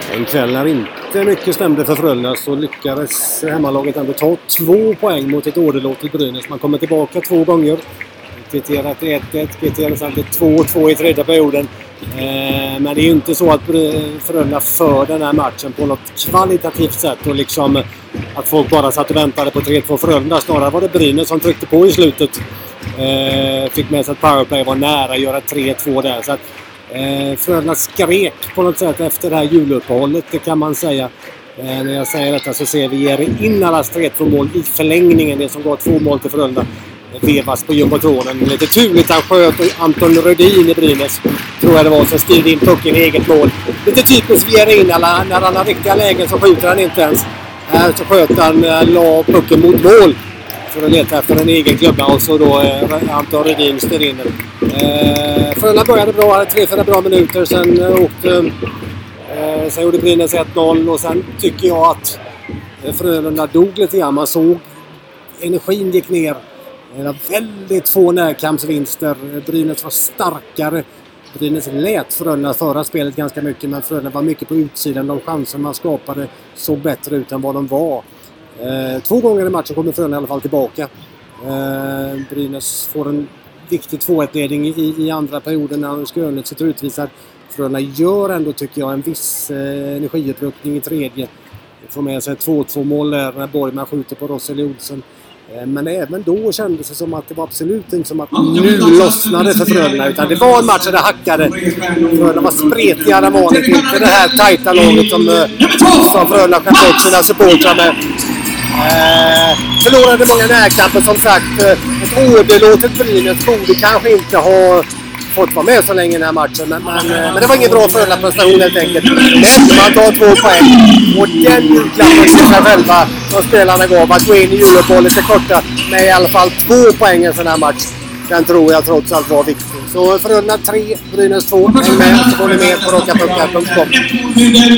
En kväll när inte mycket stämde för Frölunda så lyckades hemmalaget ändå ta 2 poäng mot ett åderlåtet Brynäs. Man kommer tillbaka 2 gånger. Kvitterat till 1-1, kvitterat sen till 2-2 i tredje perioden. Men det är ju inte så att Frölunda för den här matchen på något kvalitativt sätt och liksom att folk bara satt och väntade på 3-2 Frölunda. Snarare var det Brynäs som tryckte på i slutet. Fick med sig att powerplay var nära att göra 3-2 där. Så att Frölunda skrek på något sätt efter det här juluppehållet, det kan man säga. När jag säger detta så ser vi in alla 3-2 mål i förlängningen. Det som går 2 mål till Frölunda vevas på jumbotronen. Lite turligt han sköt Anton Rödin i Brynäs, tror jag det var, som styrde in pucken i eget mål. Lite typiskt in alla, när han har riktiga lägen så skjuter han inte ens. Här så sköt han, la pucken mot mål för att leta efter en egen klubba och så då Anton Rödin styr in den. Frölunda började bra, hade 3-4 bra minuter, sen gjorde Brynäs 1-0 och sen tycker jag att Frölunda dog lite grann. Man såg energin gick ner. Det var väldigt få närkampsvinster. Brynäs var starkare. Brynäs lät Frölunda föra spelet ganska mycket, men Frölunda var mycket på utsidan. De chanser man skapade såg bättre ut än vad de var. 2 gånger i matchen kommer Frölunda i alla fall tillbaka. Brynäs får en viktig 2-1-ledning i andra perioden när Skönhet sitter utvisad. Frölunda gör ändå, tycker jag, en viss energiuppryckning i tredje. Får med sig 2-2 mål där när Borgman skjuter på Rossel Olsson. Men även då kändes det som att det var absolut inte som att nu lossnade för Frölunda, utan det var en match där det hackade. Frölunda var spretiga där vanligt, inte det här tajta laget som Frölunda kan få sina supportrar med. Förlorade många närkamper som sagt. Ett åderlåtet Brynäs borde kanske inte ha fått vara med så länge i den här matchen. Men det var ingen bra Frölunda-prestation helt enkelt. Men man tar 2 poäng. Och den julklappen till sig själva som spelarna gav att gå in i juluppehållet lite korta med i alla fall 2 poäng i en sån här match. Den tror jag trots allt var viktig. Så Frölunda 3, Brynäs 2. Häng med så får ni med på rockapuckar.com.